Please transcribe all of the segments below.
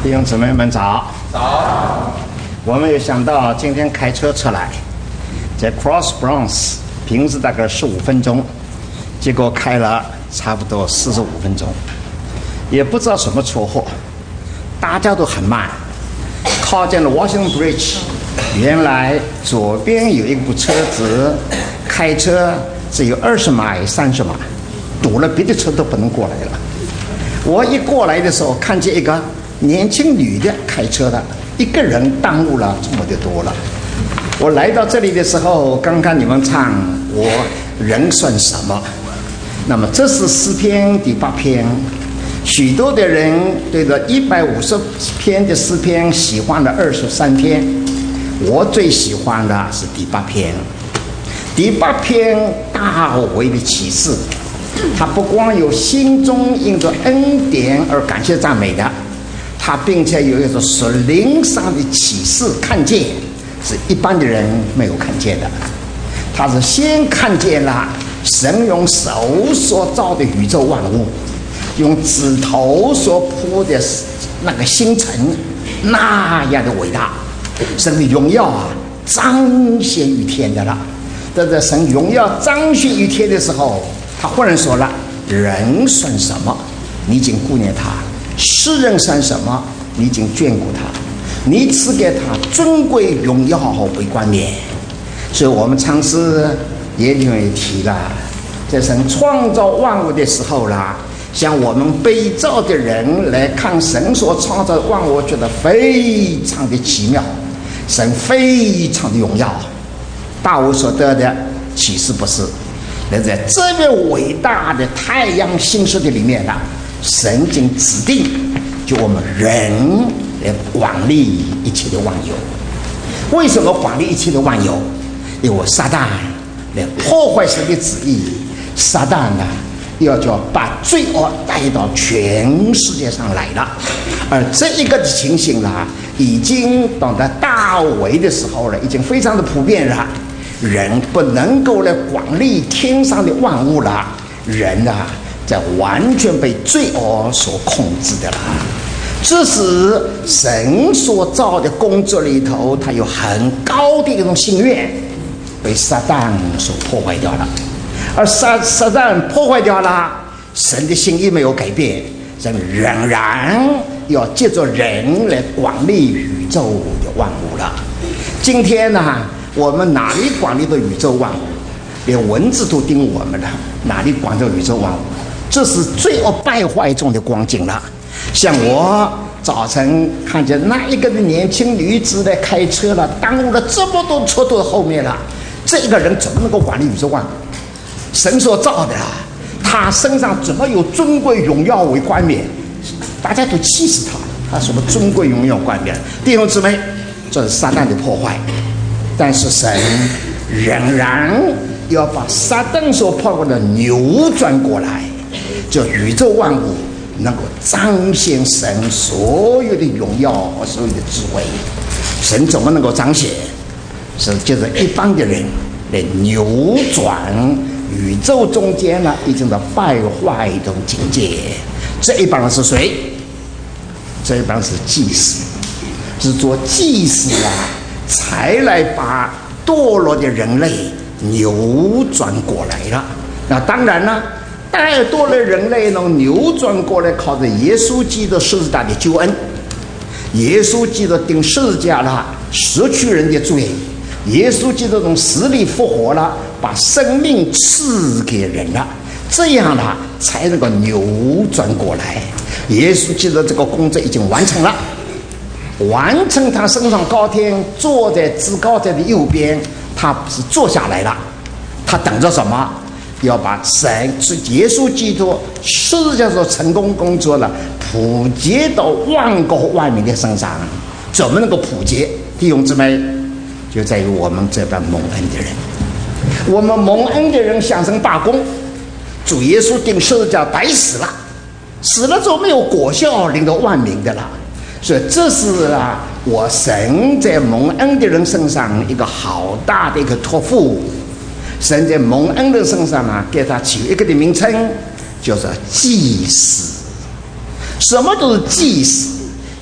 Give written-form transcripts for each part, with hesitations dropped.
弟兄姊妹们早！ 早！ 我们有想到今天开车出来，在 Cross Bronx 平时大概15分钟，结果开了差不多45分钟，也不知道什么车祸，大家都很慢。靠近了 Washington Bridge， 原来左边有一部车子开车只有20码30码，堵了别的车都不能过来了。我一过来的时候，看见一个年轻女的开车的，一个人耽误了这么的多了。我来到这里的时候，刚刚你们唱我人算什么，那么这是诗篇第8篇。许多的人对着150篇的诗篇喜欢了23篇，我最喜欢的是第8篇。第8篇大卫的启示，他不光有心中因着恩典而感谢赞美的，他并且有一种属灵上的启示看见，是一般的人没有看见的。他是先看见了神用手所造的宇宙万物，用指头所铺的那个星辰那样的伟大，神的荣耀彰显于天的了。在神荣耀彰显于天的时候，他忽然说了：人算什么？你已经顾念他；世人算什么？你已经眷顾他。你赐给他尊贵荣耀和为冠冕。所以我们唱诗也因为提了，在神创造万物的时候啦，像我们被造的人来看神所创造的万物，觉得非常的奇妙，神非常的荣耀。大卫所得的启示不是，那在这个伟大的太阳星宿的里面呢，神经指定就我们人来管理一切的万有。为什么管理一切的万有？因为撒旦来破坏神的旨意，撒旦呢要把罪恶带到全世界上来了。而这一个情形呢，已经到了大卫的时候了，已经非常的普遍了。人不能够来管理天上的万物了，人在完全被罪恶所控制的了。这是神所造的工作里头，它有很高的一种心愿，被撒旦所破坏掉了。而撒旦破坏掉了，神的心意没有改变，神仍然要借着人来管理宇宙的万物了。今天呢，我们哪里管理的宇宙万物？连蚊子都叮我们了，哪里管着宇宙万物？这是罪恶败坏中的光景了。像我早晨看见那一个年轻女子来开车了，耽误了这么多车都后面了，这一个人怎么能够管理宇宙万物？神所造的，他身上怎么有尊贵荣耀为冠冕？大家都气死他了，他什么尊贵荣耀冠冕？弟兄姊妹，这是撒旦的破坏。但是神仍然要把撒旦所破坏的扭转过来，就宇宙万物能够彰显神所有的荣耀和所有的智慧。神怎么能够彰显？是借着一帮的人来扭转宇宙中间呢已经的败坏一种境界。这一帮人是谁？这一帮是祭司，是做祭司才来把堕落的人类扭转过来了。那当然了，带堕了人类能扭转过来，靠着耶稣基督十字架的救恩。耶稣基督钉十字架了，失去人的罪。耶稣基督从死里复活了，把生命赐给人了，这样呢才能够扭转过来。耶稣基督这个工作已经完成了。完成他升上高天，坐在至高者的右边，他是坐下来了。他等着什么？要把神耶稣基督十字架所成功工作了普及到万国万民的身上。怎么能够普及？弟兄姊妹，就在于我们这帮蒙恩的人。我们蒙恩的人向神罢工，主耶稣钉十字架白死了，死了之后没有果效，领到万民的了。所以这是我神在蒙恩的人身上一个好大的一个托付。神在蒙恩的身上给他起一个的名称，叫做祭司。什么都是祭司，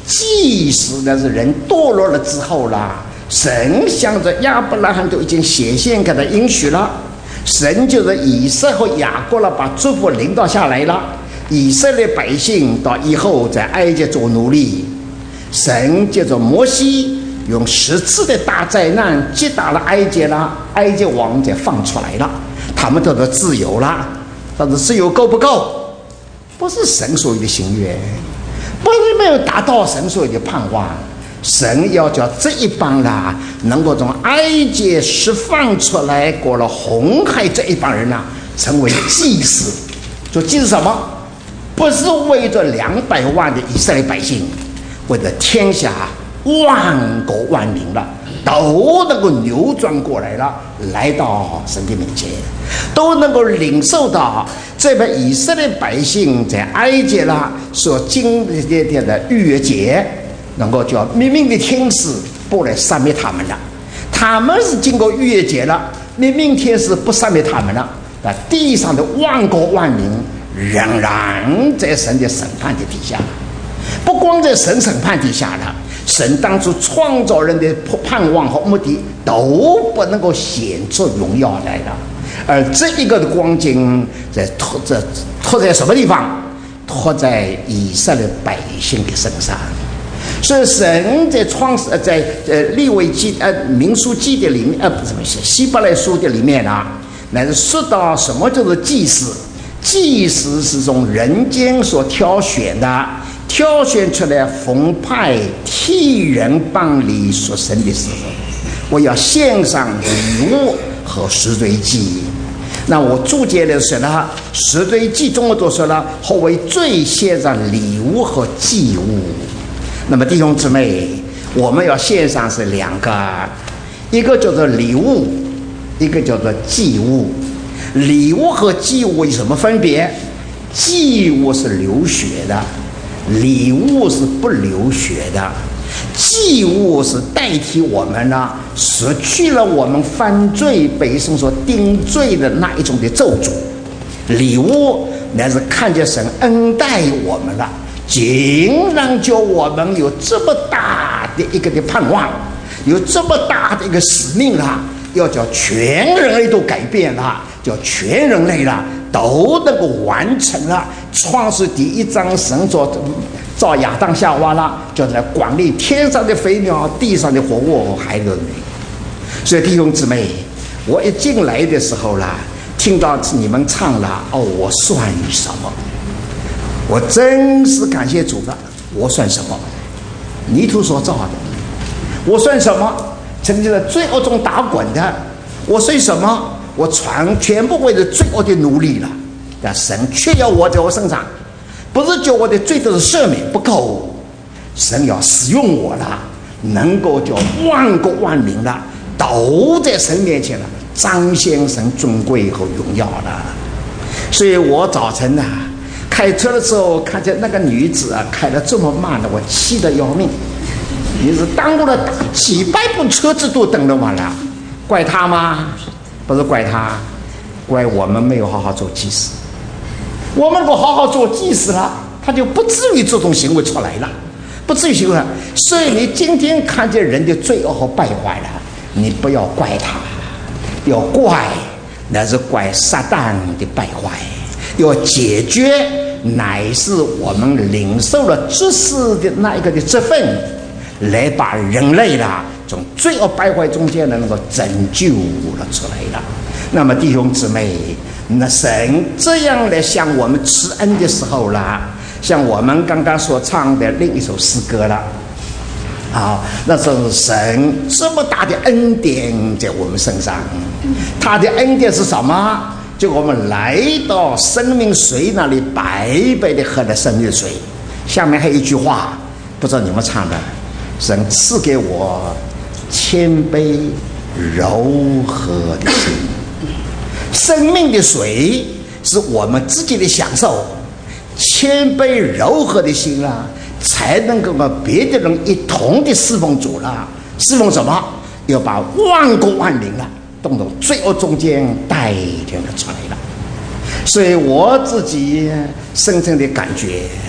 即使那是人堕落了之后啦，神向着亚伯拉罕都已经显现给他应许了，神就是以色列和雅各了，把祝福领导下来了。以色列百姓到以后在埃及做奴隶，神借着摩西用10次的大灾难击打了埃及了，埃及王才放出来了，他们得到自由了。但是自由够不够？不是神所有的心愿，不是没有达到神所有的盼望。神要叫这一帮啦，能够从埃及释放出来，过了红海，这一帮人呐，成为祭司。做祭司什么？不是为着200万的以色列百姓，为着天下万国万民了，都能够扭转过来了，来到神的面前，都能够领受到这边以色列百姓在埃及啦所经历的逾越节，能够叫明明的天使不来杀灭他们了。他们是经过逾越节了，明明天使不杀灭他们了，那地上的万国万民仍然在神的审判的底下。不光在神审判底下了，神当初创造人的盼望和目的都不能够显出荣耀来了。而这一个的光景在托在什么地方？托在以色列百姓的身上。所以神在利未记民数记的里面不怎么写希伯来书的里面啊，乃是说到什么叫做祭司。祭司是从人间所挑选的，挑选出来奉派替人办理属神的事。我要献上礼物和赎罪祭。那我注解的说呢，赎罪祭中我都说了，后为罪献上礼物和祭物。那么弟兄姊妹，我们要献上是2个，一个叫做礼物，一个叫做祭物。礼物和祭物有什么分别？祭物是流血的，礼物是不流血的。祭物是代替我们呢，失去了我们犯罪被神所定罪的那一种的咒诅。礼物乃是看见神恩待我们了，竟然叫我们有这么大的一个的盼望，有这么大的一个使命了，要叫全人类都改变了，叫全人类了都能够完成了创世第1章神造亚当夏娃了，就是来管理天上的飞鸟、地上的活物、海里的鱼。所以弟兄姊妹，我一进来的时候啦，听到你们唱了我算什么？我真是感谢主的。我算什么？泥土所造的。我算什么？曾经在罪恶中打滚的。我算什么？我全部为了罪恶的奴隶了。但神却要我在我身上，不是叫我的罪都是赦免不够，神要使用我了，能够叫万国万民了都在神面前了，彰显神尊贵和荣耀了。所以我早晨开车的时候看见那个女子开得这么慢的，我气得要命。你是耽误了几百部车子都等了完了，怪他吗？不是怪他，怪我们没有好好做祭司。我们如果好好做祭司了，他就不至于这种行为出来了，不至于行为。所以你今天看见人的罪恶和败坏了，你不要怪他，要怪那是怪撒旦的败坏，要解决乃是我们领受了知识的那一个的这份，来把人类啦从罪恶败坏中间能够拯救了出来了。那么弟兄姊妹，那神这样来向我们施恩的时候啦，像我们刚刚所唱的另一首诗歌了那是神这么大的恩典在我们身上。他的恩典是什么？就我们来到生命水那里白白的喝了生命水。下面还有一句话，不知道你们唱的，神赐给我谦卑柔和的心。生命的水是我们自己的享受，谦卑柔和的心才能够和别的人一同的侍奉主了。侍奉什么？要把万国万民动到罪恶中间带领了出来了。所以我自己深深的感觉，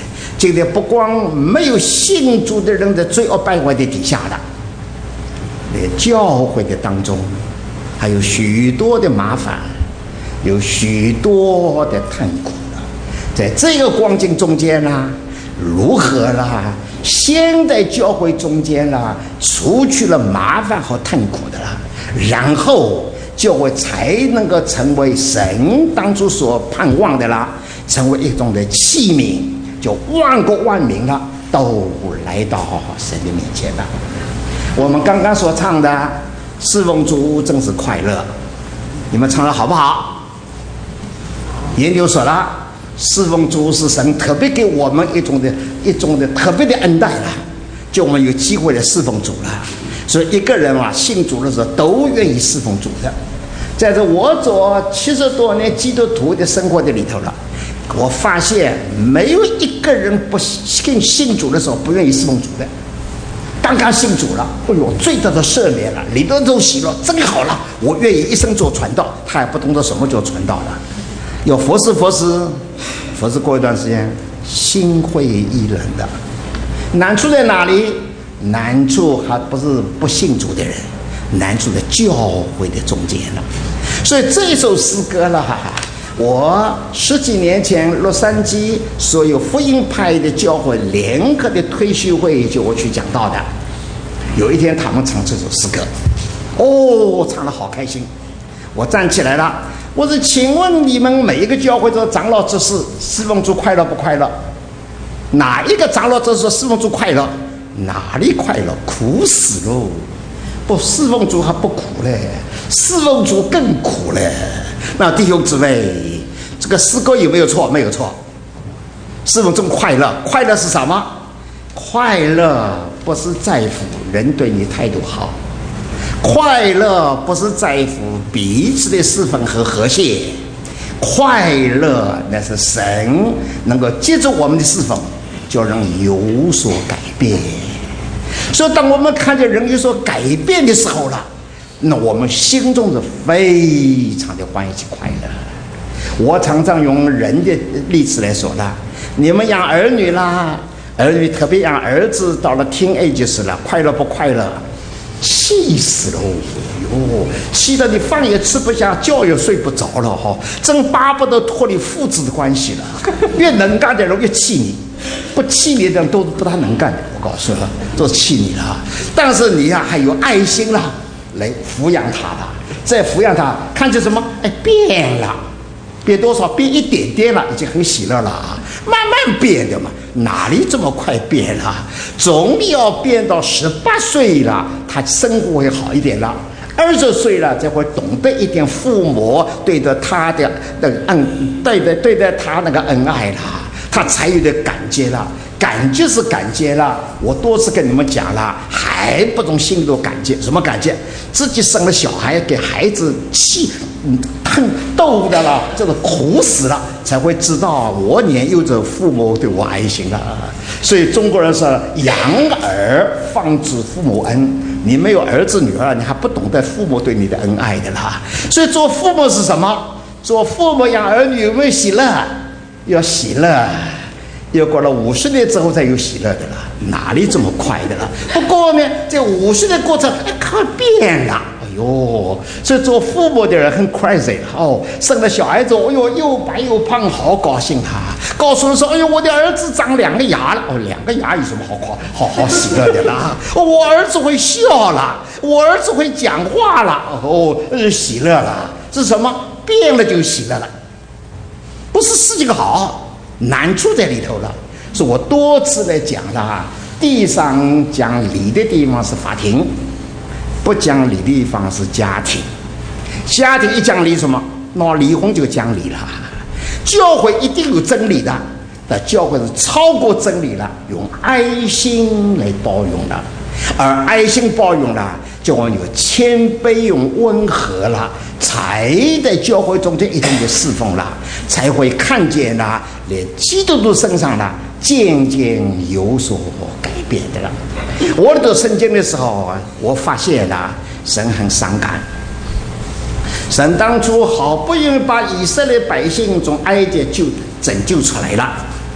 今天不光没有信主的人在罪恶败坏的底下了，连教会的当中还有许多的麻烦，有许多的痛苦了。在这个光景中间呢，如何啦？先在教会中间啦，除去了麻烦和痛苦的啦，然后教会才能够成为神当初所盼望的啦，成为一种的器皿，就万国万民了都来到神的面前了。我们刚刚所唱的侍奉主真是快乐，你们唱的好不好？研究所了，侍奉主是神特别给我们一种的特别的恩待了，就我们有机会来侍奉主了。所以一个人啊，信主的时候都愿意侍奉主的。在这我做70多年基督徒的生活的里头了，我发现没有一个人不信主的时候不愿意侍奉主的。刚刚信主了，哎呦，罪得到赦免了，里头都喜乐，真好了，我愿意一生做传道。他也不懂得什么叫传道了，有服侍过一段时间，心灰意冷的。难处在哪里？难处还不是不信主的人，难处在教会的中间了。所以这首诗歌了，我10几年前洛杉矶所有福音派的教会联合的退休会就我去讲到的，有一天他们唱这首诗歌，唱得好开心。我站起来了，我说请问你们每一个教会的长老执事侍奉主快乐不快乐？哪一个长老执事侍奉主快乐？哪里快乐？苦死喽！不侍奉主还不苦嘞，侍奉主更苦嘞。那弟兄姊妹，这个诗歌有没有错？没有错。侍奉主快乐，快乐是什么？快乐不是在乎人对你态度好，快乐不是在乎彼此的侍奉和和谐，快乐那是神能够借着我们的侍奉，叫人有所改变。所以当我们看见人有所改变的时候了，那我们心中是非常的欢喜快乐。我常常用人的例子来说啦，你们养儿女啦，儿女特别养儿子到了teenage了，快乐不快乐？气死了哟！气得你饭也吃不下，觉也睡不着了哈！真巴不得脱离父子的关系了。越能干的人越气你，不气你的人都不大能干的。我告诉你，都气你了。但是你还有爱心了，来抚养他了，再抚养他，看见什么？变了，变多少？变一点点了，已经很喜乐了啊！慢慢变的嘛，哪里这么快变了？总要变到18岁了，他生活会好一点了。20岁了，才会懂得一点父母对着他的对待他那个恩爱了，他才有点感觉了。感觉是感觉了，我多次跟你们讲了，还不懂心里的感觉。什么感觉？自己生了小孩，给孩子恨逗的了，这个苦死了，才会知道我年幼着父母对我爱心了。所以中国人说养儿方知父母恩，你没有儿子女儿，你还不懂得父母对你的恩爱的啦。所以做父母是什么？做父母养儿女有没有喜乐？要喜乐，要过了50年之后才有喜乐的了，哪里这么快的了？不过呢，这50年过程看变了。所以做父母的人很 crazy 生了小孩子，又白又胖，好高兴啊！告诉人说，我的儿子长2个牙了，2个牙有什么好喜乐的啦？我儿子会笑了，我儿子会讲话了，喜乐了。是什么？变了就喜乐了，不是事情好，难处在里头了。所以我多次来讲了，地上讲理的地方是法庭，不讲理的地方是家庭。家庭一讲理什么？那离婚就讲理了。教会一定有真理的，但教会是超过真理了，用爱心来包容了。而爱心包容了，就要有谦卑，用温和了，才在教会中间一种的侍奉了，才会看见了，连基督徒身上了渐渐有所改变的了。我读圣经的时候，我发现了神很伤感。神当初好不容易把以色列百姓从埃及拯救出来了，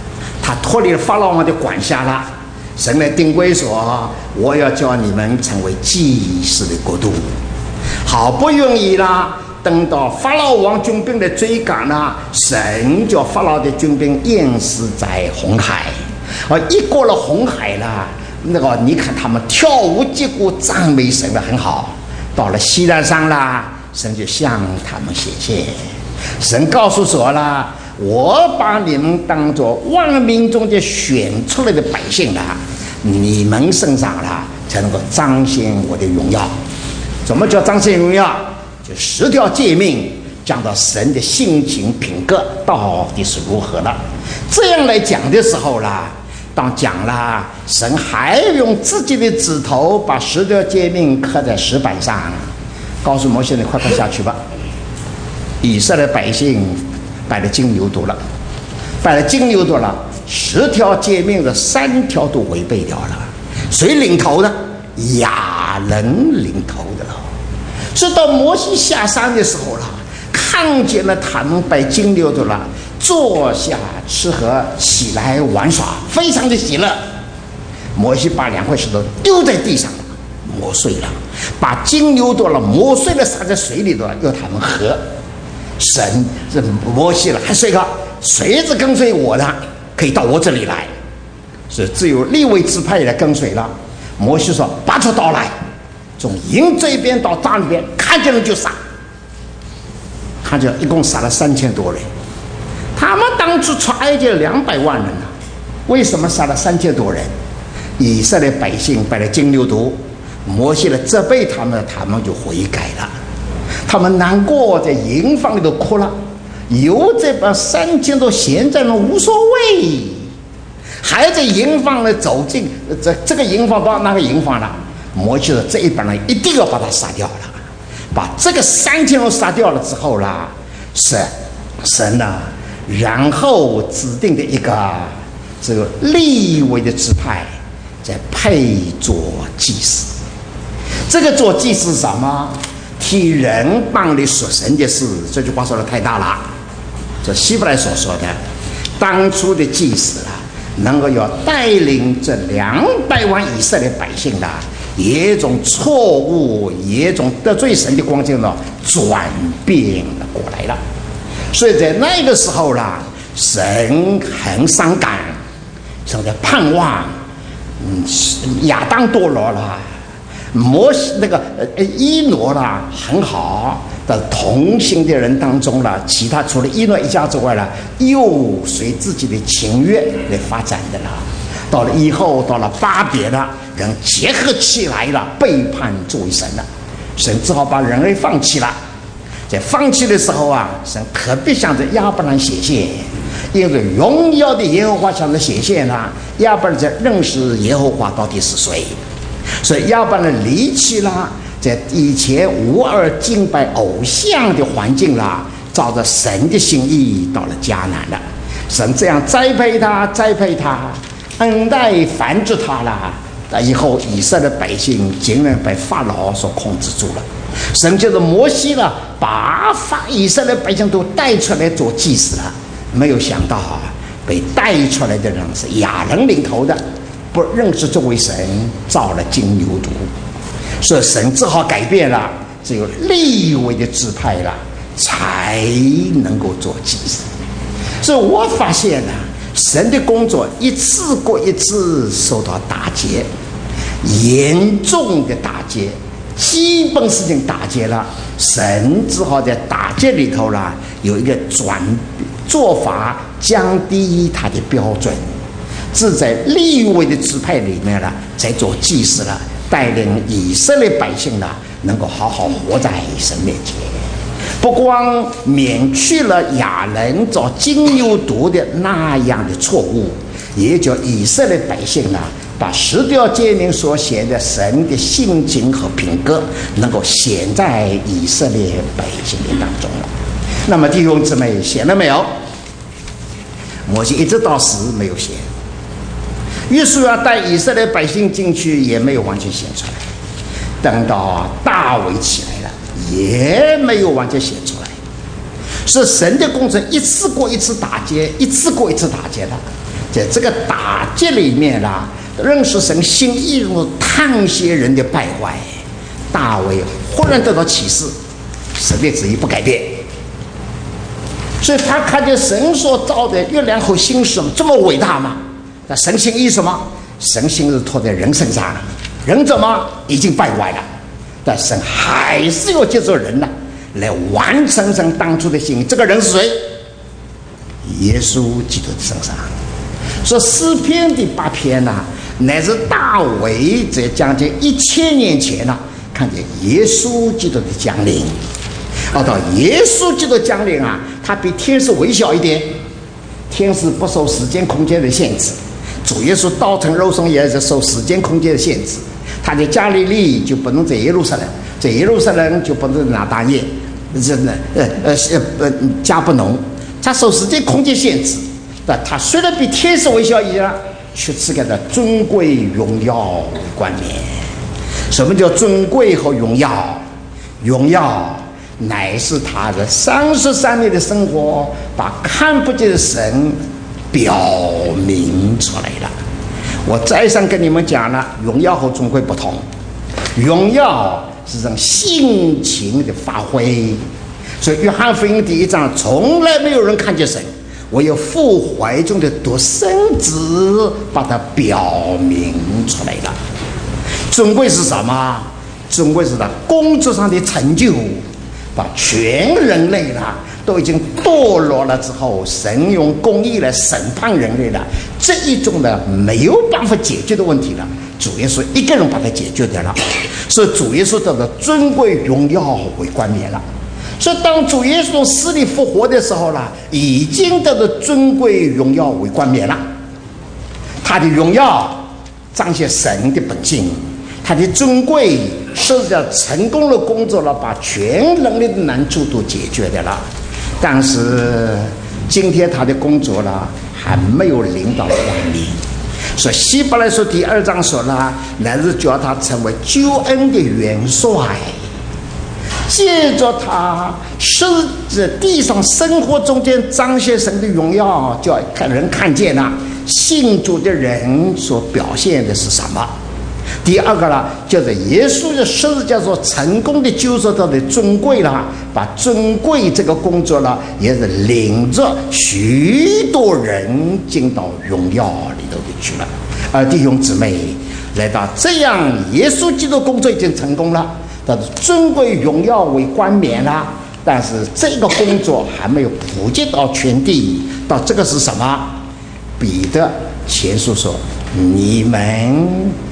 他脱离了法老王的管辖了。神来定规说：“我要叫你们成为祭司的国度。”好不容易啦，等到法老王军兵的追赶啦，神叫法老的军兵淹死在红海。一过了红海啦，你看他们跳舞击鼓赞美神的很好。到了西奈山啦，神就向他们显现。神告诉说啦：“我把你们当作万民中的选出来的百姓啦，你们身上啦才能够彰显我的荣耀。”什么叫彰显荣耀？就10条诫命讲到神的性情品格到底是如何了。这样来讲的时候啦，当讲啦，神还用自己的指头把10条诫命刻在石板上，告诉摩西：“你快下去吧。”以色列百姓拜了金牛犊了，10条诫命的3条都违背掉了。谁领头的？亚伦领头的了。直到摩西下山的时候了，看见了他们拜金牛犊了，坐下吃喝，起来玩耍，非常的喜乐。摩西把2块石头丢在地上，磨碎了，把金牛犊了磨碎了，撒在水里头，要他们喝。神这摩西了，还是一个谁是跟随我的，可以到我这里来。所以只有利未支派来跟随了。摩西说：“拔出刀来，从营这边到那里边，看见人就杀。”他就一共杀了3000多人。他们当初出埃及200万人了，为什么杀了3000多人？以色列百姓拜了金牛犊，摩西来责备他们，他们就悔改了。他们难过，在营房里头哭了。有这帮3000多闲在那无所谓，还在营房里走进这个营房到那个营房了。摩西说：“这一帮人一定要把他杀掉了。”把这个3000人杀掉了之后啦，神啊，然后指定的一个这个利未的支派，在配做祭司。这个做祭司是什么？替人帮你说神的事。这句话说的太大了。这希伯来所说的，当初的祭司啊，能够要带领这200万以色列百姓的，一种错误，一种得罪神的光景呢，转变了过来了。所以在那个时候啦，神很伤感，神在盼望，亚当堕落了。摩西伊挪啦很好的同行的人当中了，其他除了伊挪一家之外了，又随自己的情愿来发展的了。到了以后，到了巴别了，人结合起来了，背叛作为神了，神只好把人类放弃了。在放弃的时候啊，神特别向着亚伯兰显现，因为荣耀的耶和华向着显现了，亚伯兰才认识耶和华到底是谁。所以亚伯兰离弃了在以前无二敬拜偶像的环境啦，照着神的心意到了迦南了。神这样栽培他，恩待繁殖他了。以后以色列百姓竟然被法老所控制住了。神就是摩西了，把以色列百姓都带出来做祭司了。没有想到被带出来的人是亚伦领头的，不认识这位神，造了金牛犊，所以神只好改变了，只有利未的支派了，才能够做祭司。所以我发现呢，神的工作一次过一次受到打击，严重的打击，基本事情打击了，神只好在打击里头了有一个做法，降低他的标准。是在利未的支派里面了，才做祭司了，带领以色列百姓呢，能够好好活在神面前。不光免去了亚伦造金牛犊的那样的错误，也叫以色列百姓呢，把10条诫命所显的神的性情和品格，能够显在以色列百姓的当中了。那么弟兄姊妹，显了没有？摩西一直到死没有显。约书亚带以色列百姓进去，也没有完全显出来。等到大卫起来了，也没有完全显出来。是神的工程一次过一次打劫，一次过一次打劫的。 在这个打击里面啦，认识神心意中的探些人的败坏，大卫忽然得到启示，神的旨意不改变，所以他看见神所造的月亮和星星这么伟大吗？那神心意什么？神心是托在人身上，人怎么已经败坏了，但神还是要接受人呢，来完成神当初的心意。这个人是谁？耶稣基督的身上。说诗篇第8篇呢，乃是大卫在将近1000年前呢，看见耶稣基督的降临。到耶稣基督降临啊，他比天使微小一点，天使不受时间空间的限制，主耶稣道成肉身也是受时间空间的限制。他在加利利就不能在耶路撒冷，在耶路撒冷就不能在拿大业，加布农，他受时间空间限制。但他虽然比天使微小一样，却赐给他尊贵荣耀的冠冕。什么叫尊贵和荣耀？荣耀乃是他的33年的生活，把看不见的神表明出来了。我再三跟你们讲了，荣耀和尊贵不同。荣耀是种性情的发挥，所以约翰福音第1章从来没有人看见神，唯有父怀中的独生子把它表明出来了。尊贵是什么？尊贵是他工作上的成就，把全人类啦都已经堕落了之后，神用公义来审判人类了，这一种的没有办法解决的问题了，主耶稣一个人把它解决掉了，所以主耶稣得到尊贵荣耀为冠冕了。所以当主耶稣从死里复活的时候呢，已经得到尊贵荣耀为冠冕了。他的荣耀彰显神的本性，他的尊贵是要成功的工作了，把全人类的难处都解决掉了。但是今天他的工作呢，还没有领导完毕。所以希伯来书第2章说了，乃是叫他成为救恩的元帅，借着他是在地上生活中间彰显神的荣耀，叫人看见了信主的人所表现的是什么。第二个呢，就是耶稣的十字架所成功的救赎到的尊贵了，把尊贵这个工作呢，也是领着许多人进到荣耀里头去了。而弟兄姊妹，来到这样，耶稣基督工作已经成功了，他的尊贵荣耀为冠冕了，但是这个工作还没有普及到全地。到这个是什么？彼得前书说，你们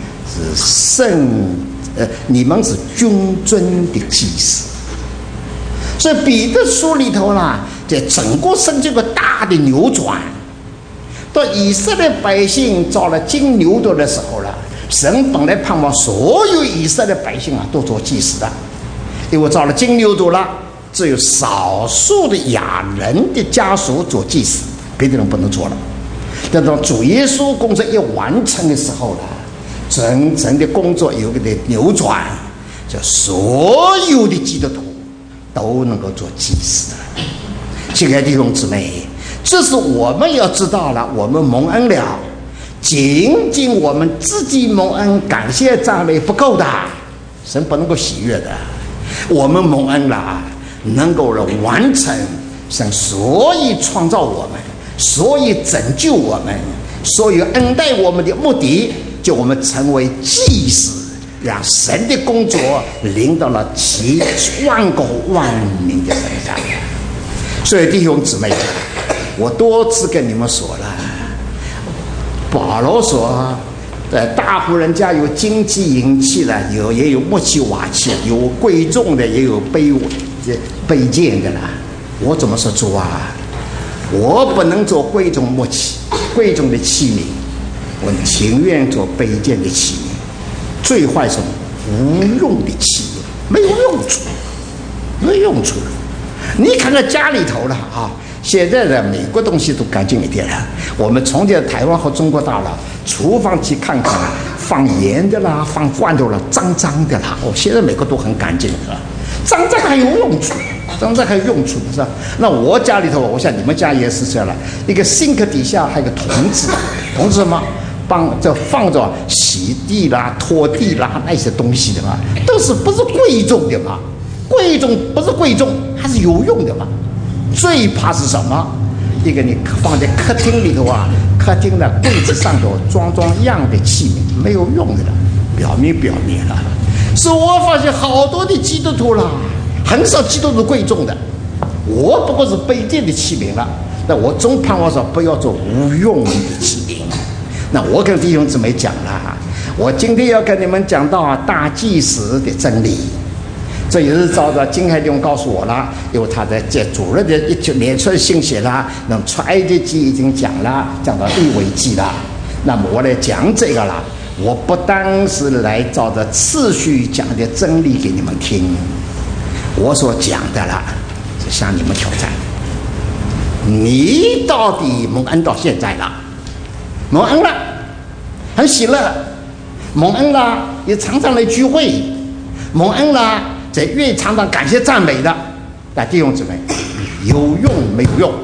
是君尊的祭司。所以彼得书里头呢，在整个圣经有个大的扭转。到以色列百姓造了金牛犊的时候了，神本来盼望所有以色列百姓都做祭司的，因为造了金牛犊了，只有少数的亚人的家属做祭司，别的人不能做了。但当主耶稣工作一完成的时候了，整的工作有个的扭转，就所有的基督徒都能够做祭司的。亲爱的弟兄姊妹，这是我们要知道了，我们蒙恩了，仅仅我们自己蒙恩感谢赞美不够的，神不能够喜悦的。我们蒙恩了，能够完成神所以创造我们，所以拯救我们，所以恩待我们的目的，就我们成为祭司，让神的工作临到了其万国万民的身上。所以弟兄姊妹，我多次跟你们说了，保罗说，大户人家有金器银器的，也有木器瓦器，有贵重的，也有卑贱的了。我怎么说主啊？我不能做贵重木器、贵重的器皿，我情愿做卑贱的器皿。最坏是无用的器皿，没有用处，没有用处。你看看家里头了啊，现在的美国东西都干净一点了。我们从前台湾和中国大陆厨房去看看，放盐的啦，放罐头啦，脏脏的啦。现在美国都很干净了，脏脏还有用处。 真的还有用处的是吧？那我家里头，我想你们家也是这样了，一个 sink 底下还有个桶子，桶子什么？放着洗地啦、拖地啦那些东西的嘛，都是不是贵重的嘛？贵重不是贵重，还是有用的嘛？最怕是什么？一个你放在客厅里头啊，客厅的柜子上头装样的器皿，没有用的了，表面了。是我发现好多的基督徒啦，很少基督徒贵重的，我不过是卑贱的器皿了。那我总盼望说不要做无用的器皿。那我跟弟兄姊妹讲了，我今天要跟你们讲到大祭司的真理，这也是照着金海弟兄告诉我了，因为他在这主任的一连串信息啦，那出埃及记已经讲了，讲到利未记了。那么我来讲这个了，我不单是来照着次序讲的真理给你们听，我所讲的了是向你们挑战，你到底蒙恩到现在了？蒙恩了，很喜乐；蒙恩了，也常常来聚会；蒙恩了，在愿意常常感谢赞美的。但弟兄姊妹，有用没有用？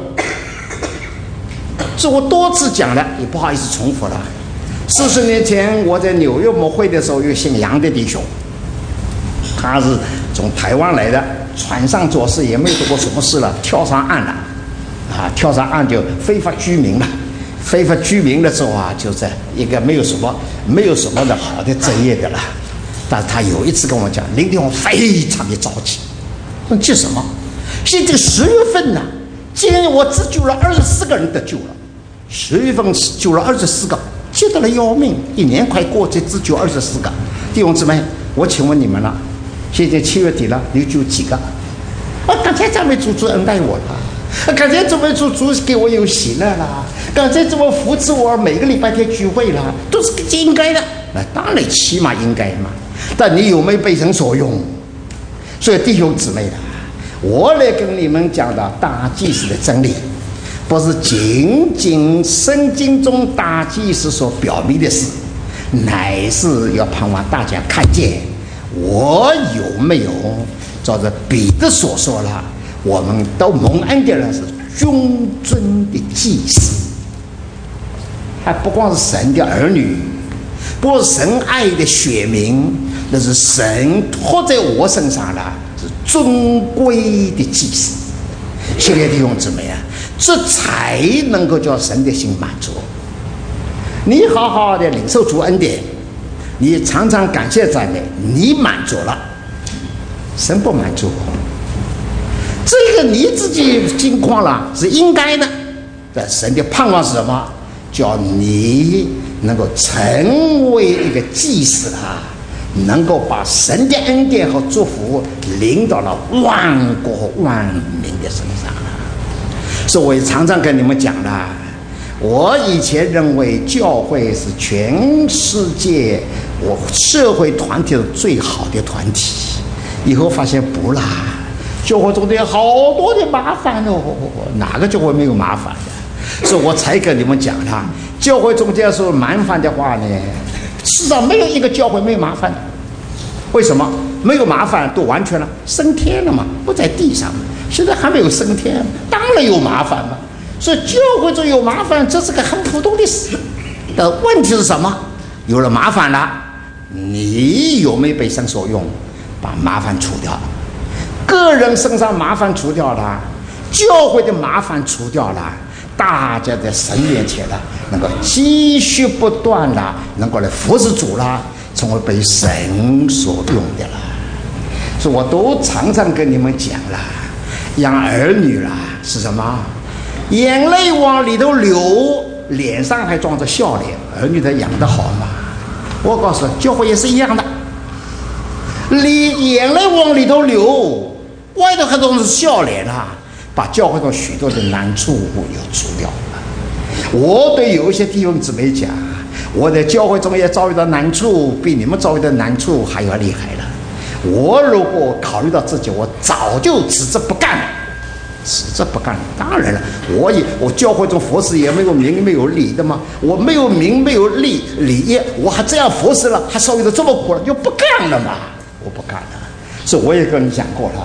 这我多次讲了，也不好意思重复了。40年前我在纽约牧会的时候，有姓杨的弟兄，他是从台湾来的，船上做事也没有做过什么事了，跳上岸了，跳上岸就非法居民了。非法居民的时候啊，就在一个没有什么的好的职业的了。但是他有一次跟我讲，林弟兄非常的着急，说急什么？现在10月份呢，今天我只救了24个人得救了，10月份救了24个，急得了要命。1年快过去，只救24个。弟兄姊妹，我请问你们了，现在7月底了，你救几个？刚才赞美主恩待我了，刚才这位主给我有喜乐了，刚才这么扶持我每个礼拜天聚会了，都是应该的。那当然起码应该嘛，但你有没有被神所用？所以弟兄姊妹的，我来跟你们讲的大祭司的真理，不是仅仅圣经中大祭司所表明的事，乃是要盼望大家看见我有没有照着彼得所说了，我们都蒙恩的人是君尊的祭司，还不光是神的儿女，不是神爱的选民，那是神托在我身上的，是尊贵的祭司。亲爱的弟兄姊妹啊，这才能够叫神的心满足。你好好的领受主恩典，你常常感谢赞美，你满足了，神不满足。这个你自己境况了是应该的，但神的盼望是什么？叫你能够成为一个祭司啊，能够把神的恩典和祝福领到了万国万民的身上了。所以我也常常跟你们讲了，我以前认为教会是全世界我社会团体的最好的团体，以后发现不啦，教会中间好多的麻烦哦，哪个教会没有麻烦的？所以我才跟你们讲了，教会中间说麻烦的话呢，世上没有一个教会没有麻烦的。为什么没有麻烦？都完全了升天了嘛，不在地上，现在还没有升天，当然有麻烦嘛。所以教会中有麻烦，这是个很普通的事。但问题是什么？有了麻烦了，你有没有被神所用，把麻烦除掉？个人身上麻烦除掉了，教会的麻烦除掉了，大家在神面前了，能够继续不断了，能够来服侍主了，成为被神所用的了。所以我都常常跟你们讲了，养儿女啦是什么？眼泪往里头流，脸上还装着笑脸，儿女的养得好吗？我告诉你，教会也是一样的，你眼泪往里头流，外头还都是笑脸啊，把教会中许多的难处要除掉了。我对有一些弟兄姊妹讲，我在教会中也遭遇到难处，比你们遭遇的难处还要厉害了。我如果考虑到自己，我早就辞职不干了。辞职不干了，当然了，我教会中服侍也没有名没有利的嘛，我没有名没有利业，我还这样服侍了，还受的这么苦了，就不干了嘛，我不干了。所以我也跟你讲过了，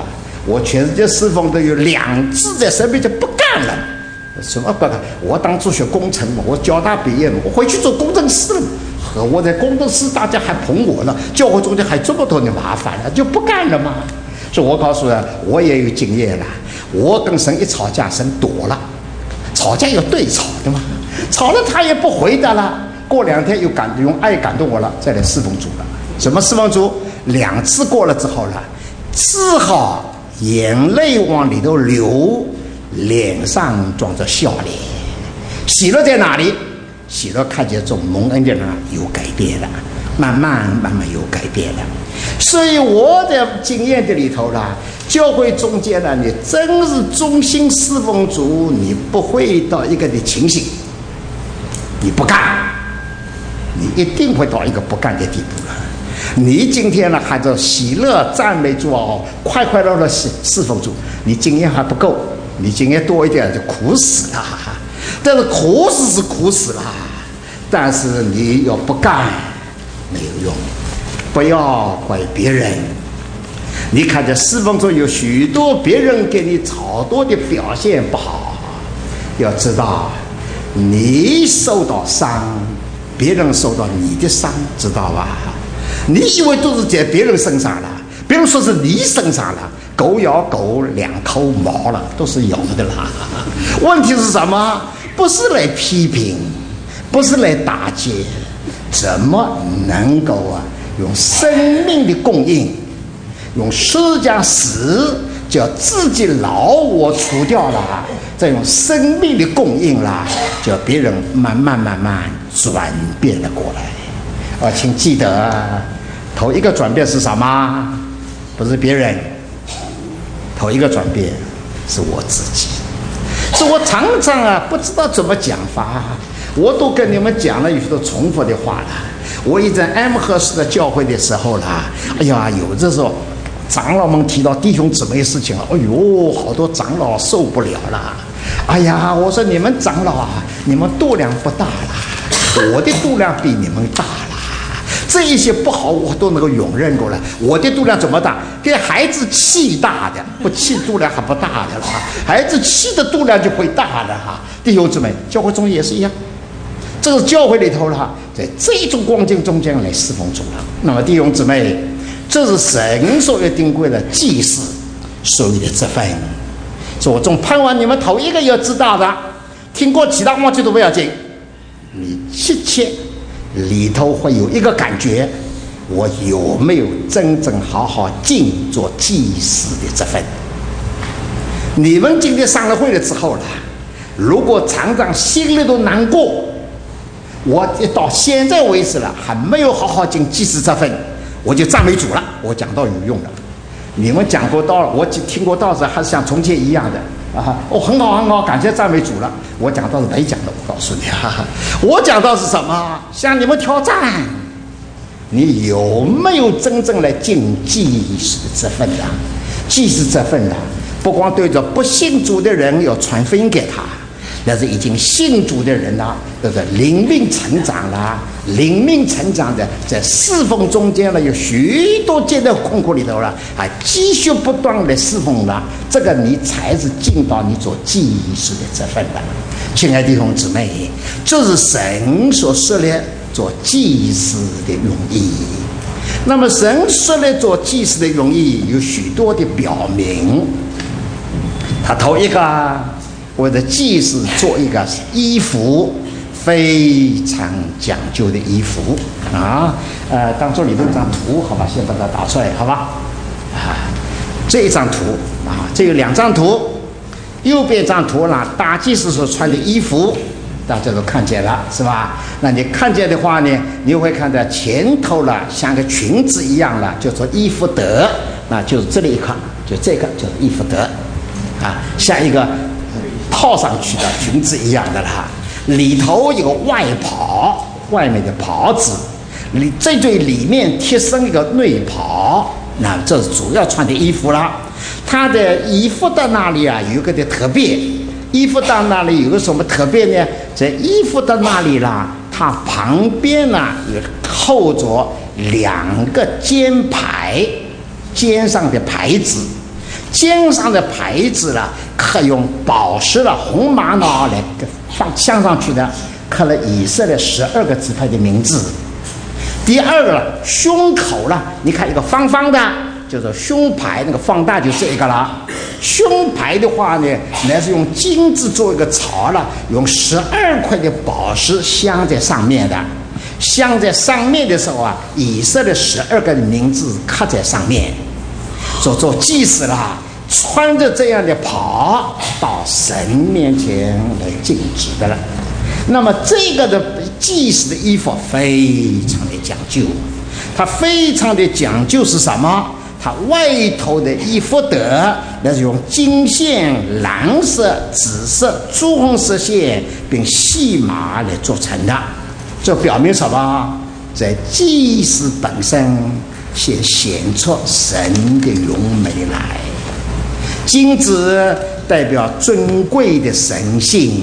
我全世界侍奉都有2次在身边就不干了。什么不干？我当初学工程嘛，我交大毕业嘛，我回去做工程师了。和我在工程师，大家还捧我呢，教会中间还这么多的麻烦了，就不干了嘛。所以我告诉你，我也有经验了。我跟神一吵架，神躲了。吵架要对吵的嘛，吵了他也不回答了。过2天又用爱感动我了，再来侍奉主了。什么侍奉主？2次过了之后了，只好眼泪往里头流，脸上装着笑脸。喜乐在哪里？喜乐看见这种蒙恩的人有改变了，慢慢有改变了。所以我的经验的里头啦，教会中间呢，你真是忠心侍奉主，你不会到一个的情形，你不干，你一定会到一个不干的地步了。你今天呢还在喜乐赞美主哦，快快乐乐侍奉主，你经验还不够，你经验多一点就苦死了。但是苦死是苦死了，但是你要不干没有用。不要怪别人，你看这侍奉中有许多别人给你好多的表现不好，要知道你受到伤，别人受到你的伤，知道吧？你以为都是在别人身上了，别人说是你身上了，狗咬狗2口毛了，都是有的啦。问题是什么？不是来批评，不是来打击，怎么能够用生命的供应，用十架死叫自己老我除掉了，再用生命的供应啦，叫别人慢慢转变了过来。请记得，头一个转变是什么？不是别人，头一个转变是我自己。是我常常不知道怎么讲法，我都跟你们讲了有许多重复的话了。我一在安和市的教会的时候啦，哎呀，有的时候长老们提到弟兄姊妹的事情了，哎呦，好多长老受不了了。哎呀，我说你们长老你们度量不大了，我的度量比你们大了。这一些不好我都能够容忍过来，我的度量怎么大？给孩子气大的，不气度量还不大的了，孩子气的度量就会大了哈。弟兄姊妹，教会中也是一样，这是教会里头了，在这种光景中间来侍奉主了。那么弟兄姊妹，这是神所约定规的祭司所有的职分。所以我总盼望你们头一个要知道的，听过其他忘记都不要紧，你切切里头会有一个感觉，我有没有真正好好尽做祭司的这份？你们今天上了会了之后了，如果常常心里都难过，我到现在为止了还没有好好尽祭司这份，我就赞美主了，我讲道有用的。你们讲过道了，我听过道时还是像从前一样的很好很好，感谢赞美主了。我讲道是没讲的，我告诉你我讲道是什么？向你们挑战，你有没有真正来尽祭司的这份的？祭司这份的，不光对着不信主的人要传福音给他，但是已经信主的人呢，对不对？灵命成长啦，灵命成长的在侍奉中间呢，有许多艰难困苦里头了，还继续不断的侍奉了，这个你才是尽到你做祭司的这份的。亲爱的弟兄姊妹，这是神所设立做祭司的用意。那么神设立做祭司的用意有许多的表明，他头一个为了祭司做一个衣服，非常讲究的衣服当做里头一张图，好吧，先把它打出来，好吧这一张图这有2张图，右边一张图呢，大祭司所穿的衣服大家都看见了是吧？那你看见的话呢，你会看到前头了像个裙子一样了，叫做衣服德，那就是这里一块，就这个就是衣服德像一个套上去的裙子一样的啦，里头有个外袍，外面的袍子，这对里面贴身一个内袍，那这是主要穿的衣服啦。它的衣服的那里有个的特别，衣服到那里有个什么特别呢？在衣服的那里啦，它旁边呢有扣着2个肩牌，肩上的牌子， 肩上的牌子了，刻用宝石了、红玛瑙来镶上去的，刻了以色列12个支派的名字。第二个了，胸口了，你看一个方方的，就是胸牌，那个放大就这个了。胸牌的话呢，乃是用金子做一个槽了，用12块的宝石镶在上面的。镶在上面的时候啊，以色列12个的名字刻在上面。说做祭司啦，穿着这样的袍到神面前来敬职的了。那么这个的祭司的衣服非常的讲究，它非常的讲究是什么？它外头的衣服的那是用金线、蓝色、紫色、朱红色线并细麻来做成的。这表明什么？在祭司本身先显出神的荣美来。金子代表尊贵的神性，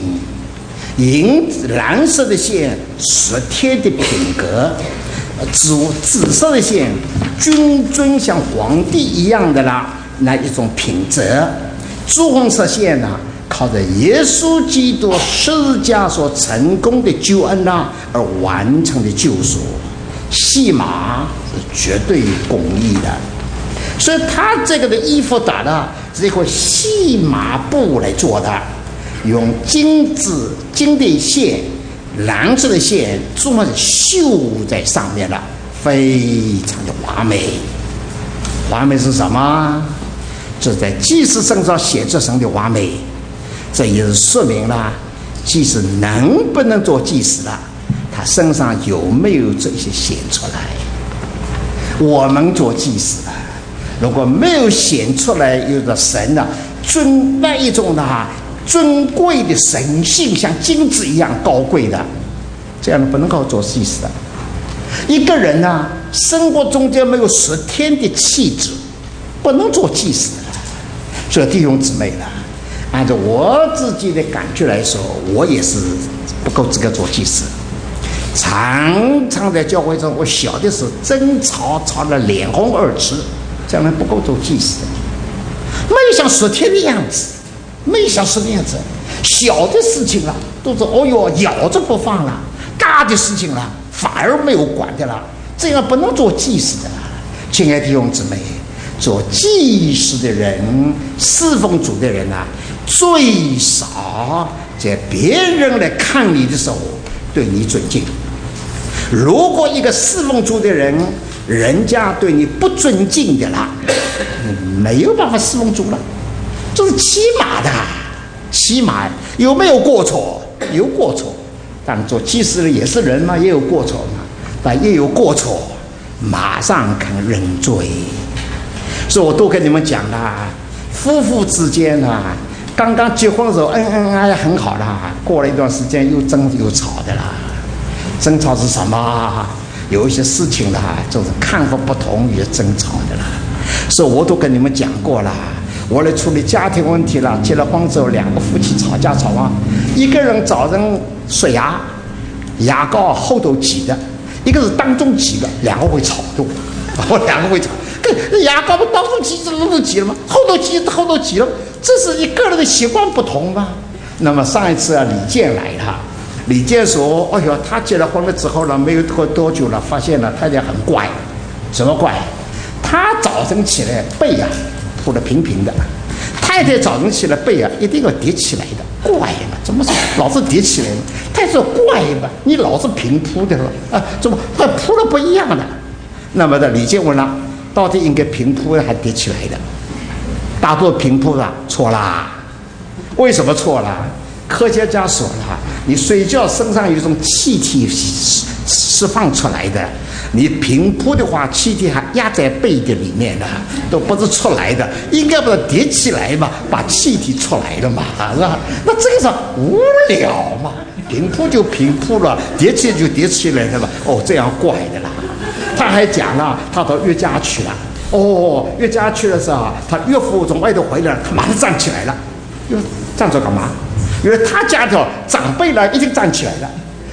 蓝色的线是天的品格，紫色的线君尊像皇帝一样的啦，那一种品质。朱红色线呢，靠着耶稣基督十字架所成功的救恩而完成的救赎。细麻是绝对公义的，所以他这个的衣服打的是一块细麻布来做的，用金的线、蓝色的线专门绣在上面了，非常的华美。华美是什么？这在祭司身上显出神的华美。这也是说明了祭司能不能做祭司了，他身上有没有这些显出来。我们做祭司的，如果没有显出来有着神的那一种的尊贵的神性，像金子一样高贵的，这样不能够做祭司的。一个人呢，生活中间没有10天的气质，不能做祭司的。所以弟兄姊妹了，按照我自己的感觉来说，我也是不够资格做祭司。常常在教会中，我小的时候争吵得脸红耳赤，这样不够做祭司的。没有像10天的样子，没有像10天的样子，小的事情了都是咬着不放了，大的事情了反而没有管的了，这样不能做祭司的。亲爱的弟兄姊妹，做祭司的人、侍奉主的人最少在别人来看你的时候对你尊敬。如果一个侍奉主的人，人家对你不尊敬的了，你没有办法侍奉主了，这是起码的。起码有没有过错？有过错，但做祭司的也是人嘛，也有过错嘛，但也有过错，马上肯认罪。所以我都跟你们讲了，夫妇之间刚刚结婚的时候恩爱很好啦，过了一段时间又争又吵的啦。争吵是什么？有一些事情就是看法不同也争吵的啦。所以我都跟你们讲过了，我来处理家庭问题了。结了婚之后，2个夫妻吵架一个人早上刷牙，牙膏后头挤的，一个是当中挤的，2个会吵的。2个会吵，牙膏不当中挤都挤了吗？后头挤了，这是一个人的习惯不同嘛。那么上一次李健来了。李健说：“哎呦，他结了婚了之后呢，没有过多久了，发现了太太很怪。什么怪？他早晨起来背铺得平平的，太太早晨起来背一定要叠起来的，怪嘛？怎么老是叠起来呢？太太说怪嘛，你老是平铺的了怎么和铺了不一样的？那么的李健问了，到底应该平铺还叠起来的？大多平铺错啦。为什么错了？科学家说了，你睡觉身上有一种气体释放出来的，你平铺的话，气体还压在背的里面的，都不是出来的，应该把它叠起来嘛，把气体出来了嘛，是吧？那这个是无聊嘛，平铺就平铺了，叠起来就叠起来了嘛。这样怪的啦。他还讲了，他到岳家去了。岳家去的时候，他岳父从外头回来了，他马上站起来了。站着干嘛？因为他家的长辈一定站起来了。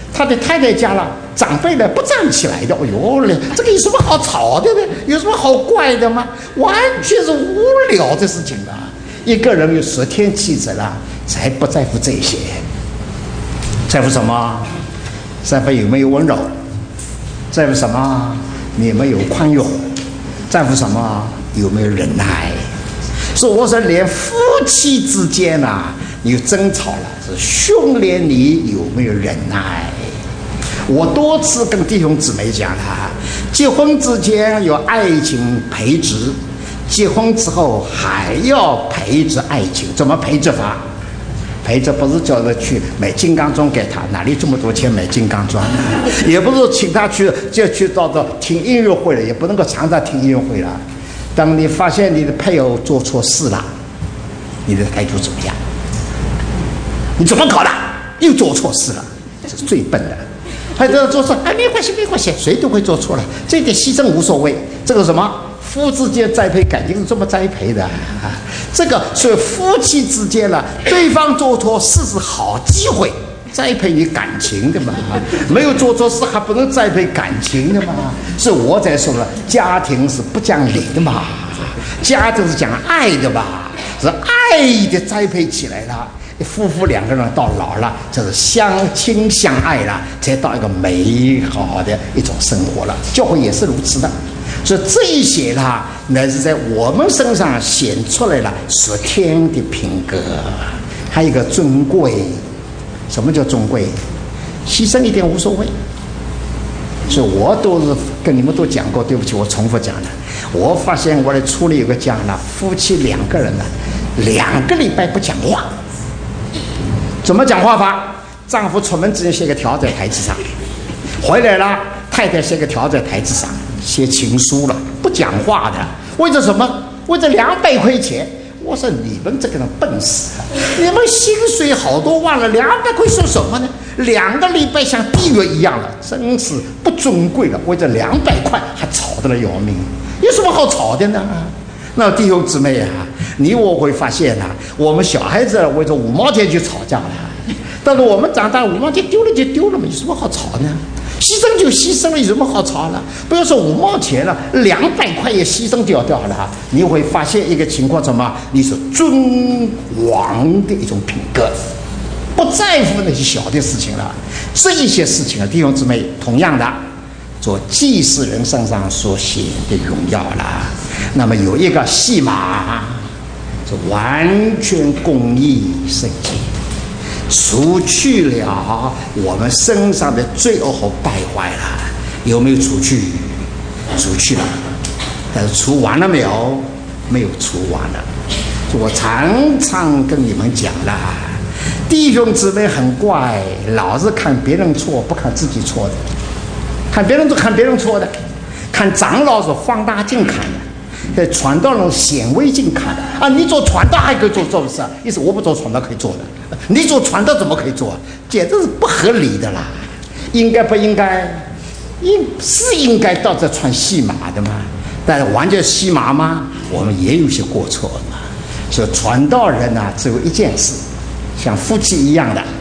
他的太太家了，长辈呢不站起来的。哎呦，这个有什么好吵的呢？有什么好怪的吗？完全是无聊的事情了。一个人有10天气质了，才不在乎这些，在乎什么？在乎有没有温柔？在乎什么？你有没有宽容？在乎什么？有没有忍耐？所以我说，连夫妻之间啊，有争吵了，是训练你有没有忍耐。我多次跟弟兄姊妹讲了，结婚之间有爱情培植，结婚之后还要培植爱情。怎么培植法？培植不是叫他去买金刚钻给他，哪里这么多钱买金刚钻？也不是请他去就去到听音乐会了，也不能够常常听音乐会了。当你发现你的配偶做错事了，你的态度怎么样？你怎么搞的？又做错事了，这是最笨的。还有做错，没关系没关系，谁都会做错了，这一点牺牲无所谓。这个什么夫之间栽培感情是这么栽培的啊？这个所以夫妻之间了，对方做错事是好机会，栽培你感情的嘛。没有做错事还不能栽培感情的嘛？是我在说了，家庭是不讲理的嘛，家庭是讲爱的吧？是爱的栽培起来了。夫妇2个人到老了，这是相亲相爱了，才到一个美好的一种生活了。教会也是如此的，所以这一些呢，乃是在我们身上显出来了10天的品格。还有一个尊贵，什么叫尊贵？牺牲一点无所谓。所以我都是跟你们都讲过，对不起，我重复讲了。我发现我的处理有个家呢，夫妻2个人呢，2个礼拜不讲话。怎么讲话法？丈夫出门之前写个条在台子上，回来了，太太写个条在台子上，写情书了，不讲话的。为着什么？为着200块钱。我说你们这个人笨死了，你们薪水好多万了，200块说什么呢？2个礼拜像地狱一样了，真是不尊贵了。为着200块还吵得了要命，有什么好吵的呢？那弟兄姊妹啊，你我会发现啊，我们小孩子为着5毛钱就吵架了，但是我们长大5毛钱丢了就丢了嘛，有什么好吵呢？牺牲就牺牲了，有什么好吵了？不要说5毛钱了，200块也牺牲掉了。你会发现一个情况，什么？你是尊王的一种品格，不在乎那些小的事情了。这一些事情啊，弟兄姊妹，同样的，做祭司人身上所显的荣耀啦。那么有一个戏码，是完全公义圣洁，除去了我们身上的罪恶和败坏了。有没有除去？除去了，但是除完了没有？没有除完了。我常常跟你们讲了，弟兄姊妹很怪，老是看别人错，不看自己错的。看别人就看别人错的，看长老是放大镜看的，传道人显微镜看的啊！你做传道还可以做这事，意思我不做传道可以做的，你做传道怎么可以做？简直是不合理的啦！应该不应该？应该到这穿细麻的嘛？但是完全细麻吗？我们也有些过错嘛。所以传道人呢，只有一件事，像夫妻一样的，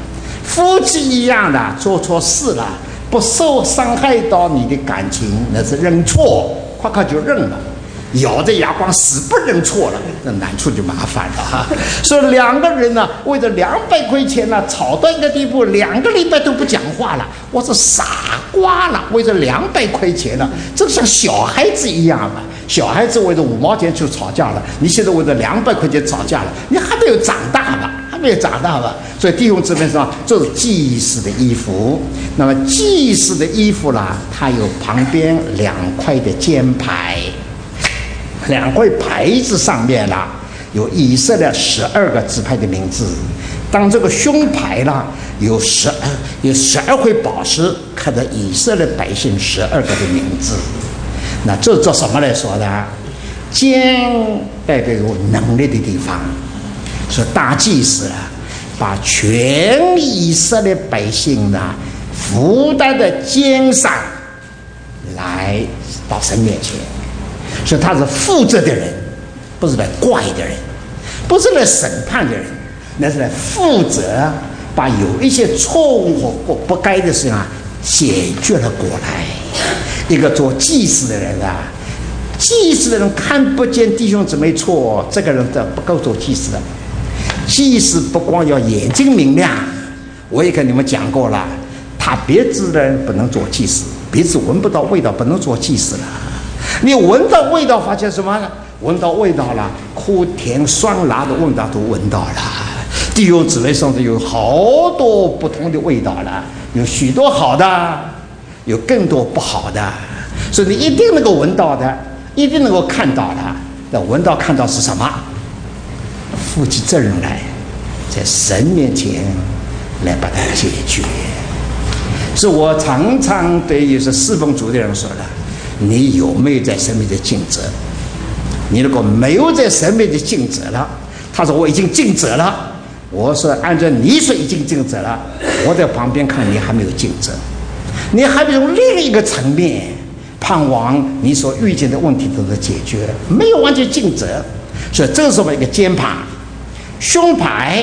做错事了。不受伤害到你的感情，那是认错，快就认了。咬着牙关死不认错了，那难处就麻烦了哈。所以2个人呢，为了200块钱呢，吵到一个地步，2个礼拜都不讲话了。我是傻瓜了，为了200块钱了，这像小孩子一样嘛。小孩子为了5毛钱就吵架了，你现在为了200块钱吵架了，你还没有长大吧？所以弟兄姊妹说，这是祭司的衣服。那么祭司的衣服啦，它有旁边2块的肩牌，2块牌子上面啦有以色列12个支派的名字。当这个胸牌啦有12块宝石，刻着以色列百姓12个的名字。那这做什么来说呢？肩代表有能力的地方。说大祭司啊，把全以色列百姓呢负担在肩上，来到神面前。所以他是负责的人，不是来怪的人，不是来审判的人，那是来负责把有一些错误或不该的事情解决了过来。一个做祭司的人祭司的人看不见弟兄姊妹错，这个人不够做祭司的。祭司不光要眼睛明亮，我也跟你们讲过了，他鼻子的人不能做祭司，鼻子闻不到味道不能做祭司了。你闻到味道发现什么呢？闻到味道了，苦甜酸辣的味道都闻到了。弟兄姊妹上头有好多不同的味道了，有许多好的，有更多不好的，所以你一定能够闻到的，一定能够看到的。那闻到看到是什么？负起责任来，在神面前来把它解决。是我常常对有些侍奉主的人说了，你有没有在神面前尽责？你如果没有在神面前尽责了，他说我已经尽责了，我说按照你说已经尽责了，我在旁边看你还没有尽责，你还没有从另一个层面盼望你所遇见的问题都是解决，没有完全尽责。所以这是我们一个肩膀，胸牌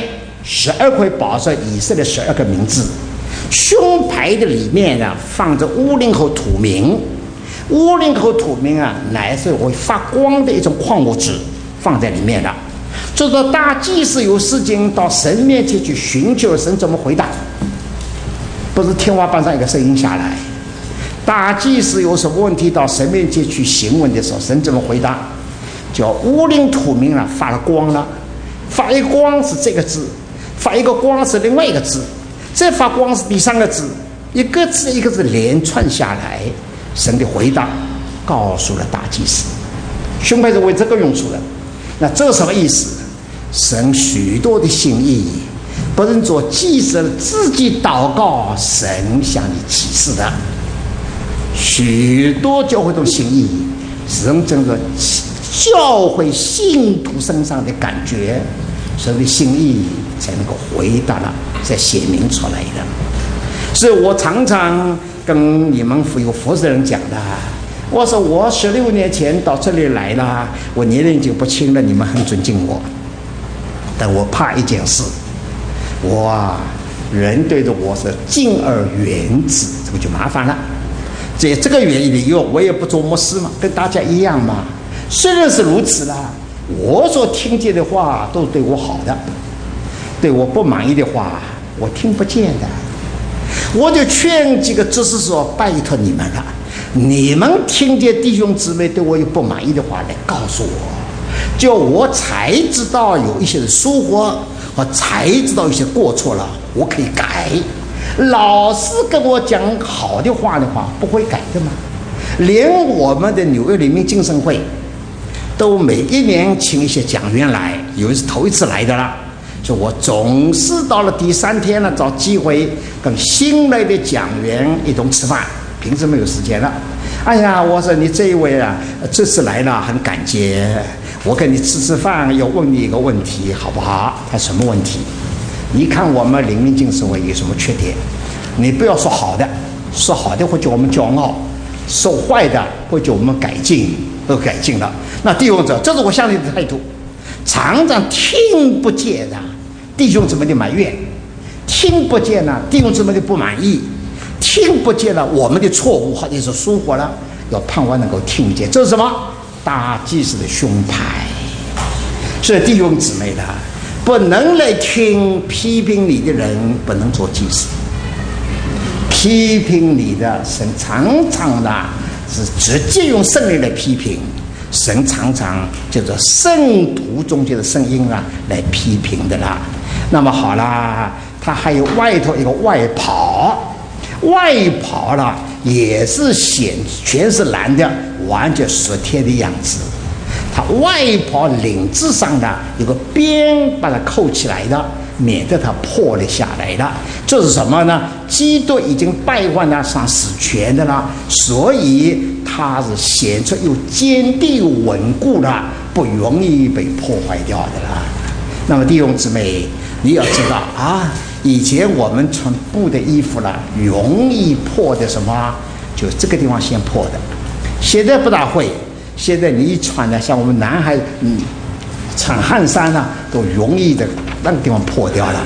12块宝石，以色列12个名字。胸牌的里面放着乌灵和土明，乌灵和土明乃是会发光的一种矿物质，放在里面的。就说大祭司有事情到神面前去寻求，神怎么回答？不是天花板上一个声音下来。大祭司有什么问题到神面前去询问的时候，神怎么回答？叫乌灵土明发了光了，发一光是这个字，发一个光是另外一个字，这发光是第3个字，一个字一个字连串下来，神的回答告诉了大祭司。胸牌是为这个用处的。那这是什么意思？神许多的心意，不能做祭司自己祷告，神向你启示的。许多教会的心意，神整个教会信徒身上的感觉，神的心意才能够回答了，才写明出来的。所以我常常跟你们有服侍的人讲的，我说我16年前到这里来了，我年龄就不轻了，你们很尊敬我，但我怕一件事，人对着我是敬而远之，这个就麻烦了。这个原因理由，我也不做牧师嘛，跟大家一样嘛。虽然是如此啦，我所听见的话都是对我好的，对我不满意的话我听不见的。我就劝几个执事说，拜托你们了，你们听见弟兄姊妹对我有不满意的话来告诉我，就我才知道有一些的疏忽，我才知道有些过错了，我可以改。老是跟我讲好的话不会改的嘛。连我们的纽约联名精神会都每一年请一些讲员来，有一次头一次来的了，所以我总是到了第3天了，找机会跟新来的讲员一同吃饭，平时没有时间了。哎呀，我说你这一位这次来了很感激，我跟你吃饭，要问你一个问题好不好？他什么问题？你看我们灵命精神会有什么缺点？你不要说好的，说好的会叫我们骄傲，说坏的会叫我们改进，都改进了。那弟兄者，这是我向你的态度。常常听不见弟兄姊妹的埋怨，听不见弟兄姊妹的不满意，听不见了我们的错误或者是疏忽了，要盼望能够听见。这是什么？大祭司的胸牌。所以弟兄姊妹不能来听批评你的人不能做祭司，批评你的神常常是直接用圣灵来批评，神常常叫做圣徒中间的声音来批评的啦。那么好啦，他还有外头一个外袍，外袍也是全是蓝的，完全属天的样子。他外袍领子上有个边把它扣起来的，免得它破了下来了。这是什么呢？基督已经败坏上死权的了，所以它是显出又坚定稳固的，不容易被破坏掉的了。那么弟兄姊妹，你要知道以前我们穿布的衣服容易破的什么？就这个地方先破的，现在不大会。现在你一穿像我们男孩穿汗衫都容易的那个地方破掉了，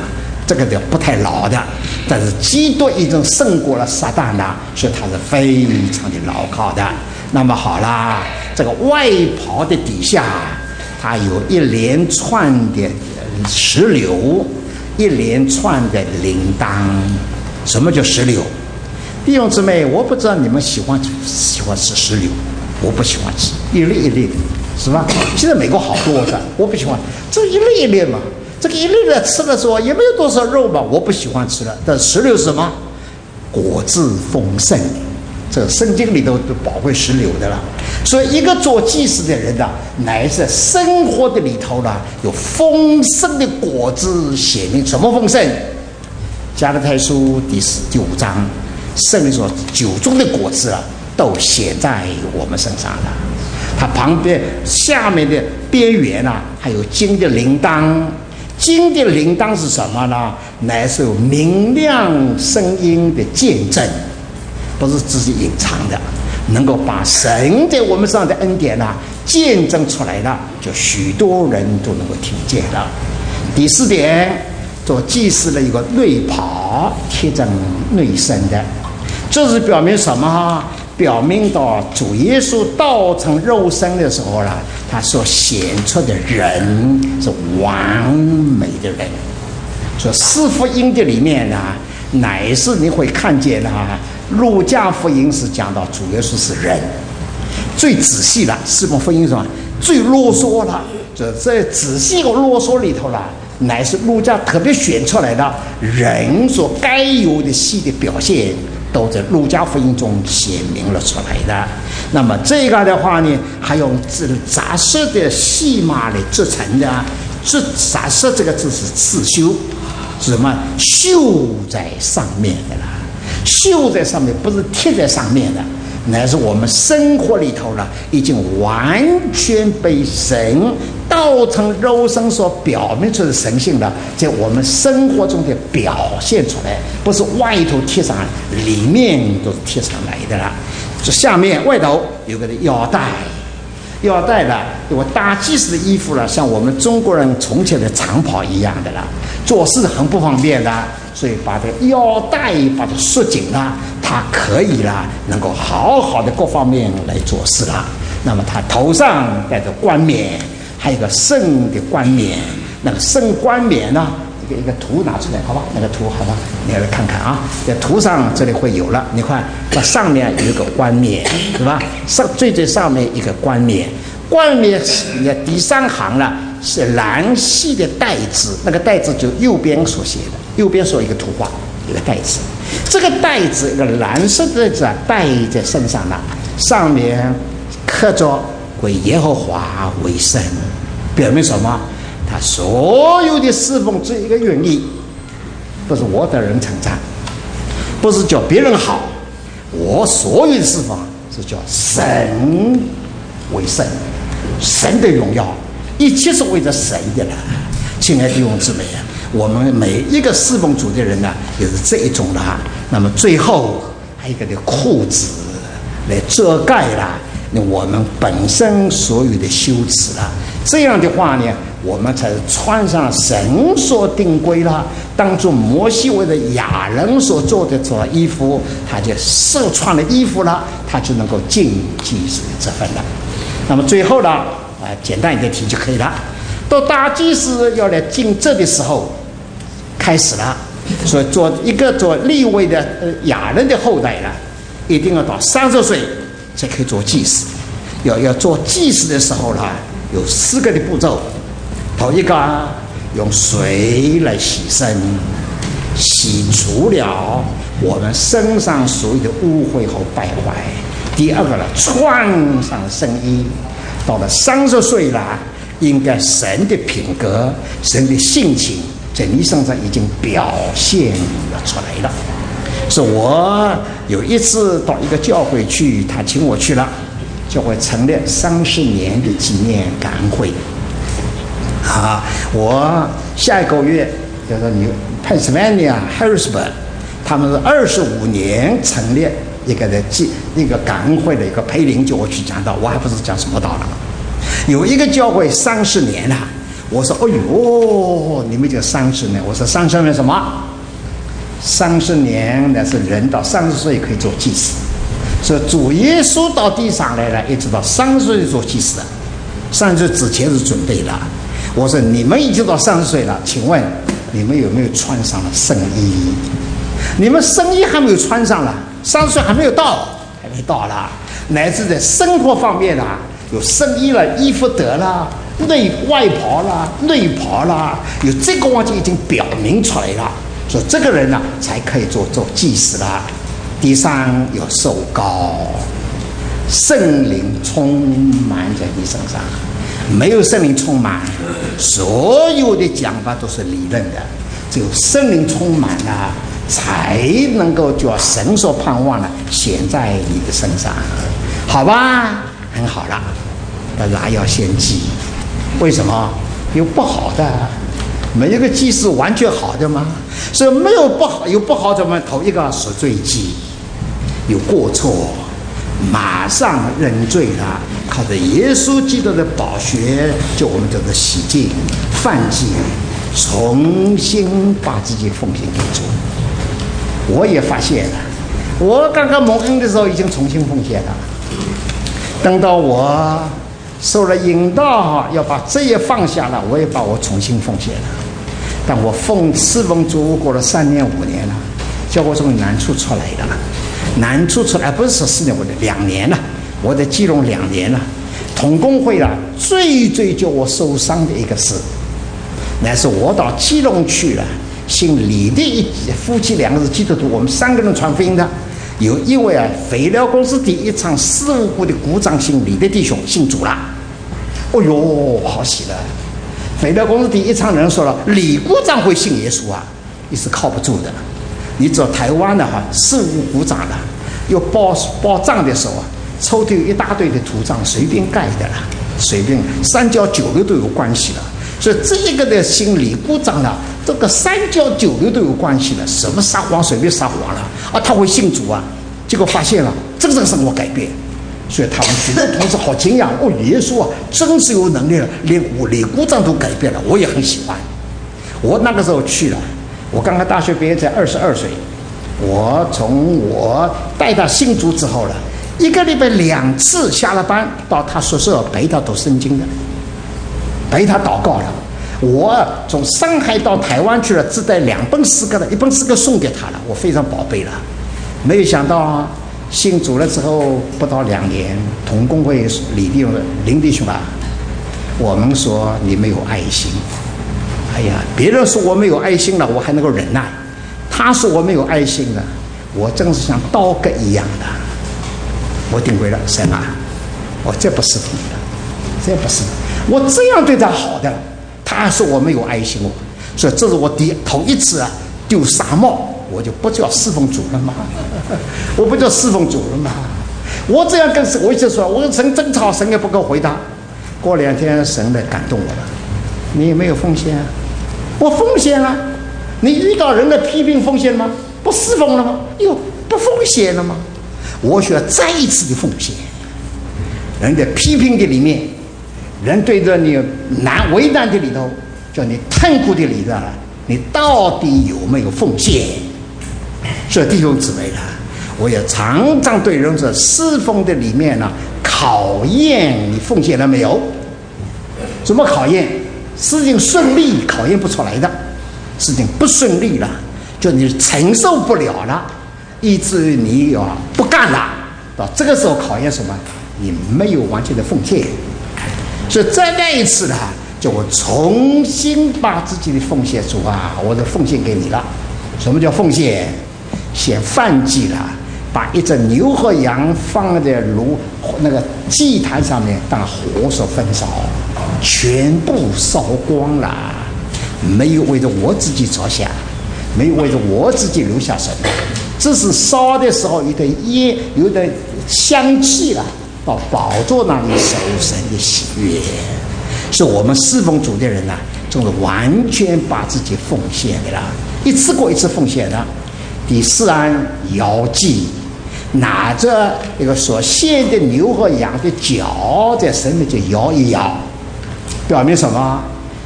这个的不太牢的。但是基督已经胜过了撒旦了，所以它是非常的牢靠的。那么好啦，这个外袍的底下，它有一连串的石榴，一连串的铃铛。什么叫石榴？弟兄姊妹，我不知道你们喜欢吃石榴，我不喜欢吃，一粒一粒的，是吧？现在美国好多的，我不喜欢，这一粒一粒嘛，这个一粒粒吃的时候也没有多少肉嘛，我不喜欢吃的。但石榴是什么？果子丰盛，这圣经里头都宝贵石榴的了。所以一个做祭司的人呢，乃是生活的里头呢有丰盛的果子显明。什么丰盛？加拉太书第5章，圣灵说酒中的果子啊，都显在我们身上了。它旁边下面的边缘啊，还有金的铃铛。金的铃铛是什么呢？乃是有明亮声音的见证，不是自己隐藏的，能够把神在我们身上的恩典啊见证出来了，就许多人都能够听见了。第4点，做祭司的一个内袍贴着内身的，这是表明什么？表明到主耶稣道成肉身的时候了，他所显出的人是完美的人。所以4福音的里面呢，乃是你会看见啊，路加福音是讲到主耶稣是人，最仔细了，4本福音是吧？最啰嗦了，这仔细和啰嗦里头了，乃是路加特别选出来的人所该有的戏的表现，都在路加福音中显明了出来的。那么这个的话呢，还用杂色的细麻的制成的，杂色这个字是刺绣，是什么？绣在上面的啦，绣在上面不是贴在上面的，乃是我们生活里头了，已经完全被神道成肉身所表明出的神性了，在我们生活中的表现出来，不是外头贴上，里面都是贴上来的了。这下面外头有个腰带，腰带了，有大祭司的衣服了，像我们中国人从前的长袍一样的了，做事很不方便的，所以把这个腰带把它束紧了，他可以了，能够好好的各方面来做事了。那么他头上戴着冠冕，还有一个圣的冠冕，那个圣冠冕呢，一个图拿出来，好吧？那个图好吧，你来看看啊，在图上这里会有了。你看，这上面有一个冠冕，是吧？最上面一个冠冕，冠冕的第3行了是蓝细的带子，那个带子就右边所写的，右边所有一个图画，一个带子。这个带子，一个蓝色的带子带在身上了，上面刻着归耶和华为圣，表明什么？他所有的侍奉只有一个原意，不是我的人称赞，不是叫别人好，我所有的侍奉是叫神为圣，神的荣耀，一切是为着神的了。亲爱的弟兄姊妹，我们每一个侍奉主的人呢，也是这一种了。那么最后还有一个的裤子来遮盖了我们本身所有的羞耻了。这样的话呢，我们才穿上神所定规了。当初摩西为了亚人所做的这衣服，他就射穿了衣服了，他就能够尽祭司的这份了。那么最后呢，简单一点提就可以了。到大祭司要来尽职的时候，开始了。所以做利未的亚人的后代了，一定要到30岁才可以做祭司。要做祭司的时候呢，有4个的步骤。头一个，用水来洗身，洗除了我们身上所有的污秽和败坏。第二个呢，穿上圣衣。到了30岁了，应该神的品格、神的性情在你身上已经表现了出来了。所以我有一次到一个教会去，他请我去了，教会成立30年的纪念感恩会。我下一个月叫做Pennsylvania Harrisburg， 他们是25年成立一个感恩会的一个培灵，就我去讲道，我还不是讲什么道了。有一个教会30年了， 我说：“哎呦，你们就30年。”我说：“30年什么？30年那是人到30岁可以做祭司，所以主耶稣到地上来了，一直到30岁做祭司的，30岁之前是准备的。”我说：“你们已经到30岁了，请问你们有没有穿上了圣衣？你们圣衣还没有穿上了，30岁还没有到，还没到啦。乃至在生活方面啦，有圣衣了，衣服得了，外袍啦，内袍啦，有这个就已经表明出来了，说这个人呢才可以做祭司啦。第三有受膏，圣灵充满在你身上。没有圣灵充满，所有的讲法都是理论的。只有圣灵充满了，才能够叫神所盼望的显在你的身上，好吧？很好了，那要献祭。为什么？有不好的，没有个祭是完全好的吗？所以没有不好，有不好怎么？头一个赎罪祭，有过错，马上认罪了，靠着耶稣基督的宝血，就我们叫做洗净、犯忌，重新把自己奉献给主。我也发现了，我刚刚蒙恩的时候已经重新奉献了，等到我受了引导，要把这也放下了，我也把我重新奉献了。但我侍奉主过了3年5年了，叫我从难处出来了。难处出来不是14年，我的2年了，我在基隆2年了。同工会了，最叫我受伤的一个事，那是我到基隆去了，姓李的夫妻2个是基督徒，我们3个人传福音的。有一位肥料公司第一场事务部的股长姓李的弟兄信主了，哦哟，好喜乐！肥料公司第一场人说了，李股长会信耶稣啊，你是靠不住的。你走台湾的事务股长了，又报账的时候抽屉有一大堆的图章，随便盖的了，随便3教9流都有关系了。所以这一个的姓李股长了，这个3教9流都有关系了，什么撒谎随便撒谎了啊，他会信主啊。结果发现了真正生活改变，所以他们许多同事好惊讶，哦，耶稣啊，真是有能力了，连我李股长都改变了，我也很喜欢。我那个时候去了，我刚刚大学毕业才22岁，我从我带他信主之后了，1个礼拜2次下了班到他宿舍陪他读圣经的，陪他祷告了。我从上海到台湾去了，只带2本诗歌的，1本诗歌送给他了，我非常宝贝了。没有想到信主了之后不到2年，同工会林弟兄啊，我们说你没有爱心。哎呀，别人说我没有爱心了，我还能够忍耐；他说我没有爱心了，我真是像刀割一样的。我顶回了，神啊，我这不是你的，这不是我这样对他好的，他还说我没有爱心，所以这是我头一次丢纱帽。我就不叫侍奉主了吗？我不叫侍奉主了吗？我这样跟神，我一直说，我跟神争吵，神也不给我回答。过2天，神来感动我了。你有没有奉献啊？我奉献了。你遇到人的批评奉献吗？不侍奉了吗？又不奉献了吗？我需要再一次的奉献。人的批评的里面，人对着你为难的里头，叫你痛苦的里头，你到底有没有奉献？所以弟兄姊妹呢，我也常常对人说，侍奉的里面呢，考验你奉献了没有？怎么考验？事情顺利考验不出来的，事情不顺利了，就你承受不了了，以至于你不干了。到这个时候考验什么？你没有完全的奉献。所以在那一次呢，就我重新把自己的奉献主啊，我的奉献给你了。什么叫奉献？先燔祭了，把一只牛和羊放在那个祭坛上面当火所焚烧，全部烧光了，没有为着我自己着想，没有为着我自己留下什么，只是烧的时候有点香气了，到宝座那里受神的喜悦。是我们侍奉主的人呢，就是完全把自己奉献给了，一次过一次奉献了。第4摇祭，拿着一个所献的牛和羊的脚在神面前摇一摇，表明什么？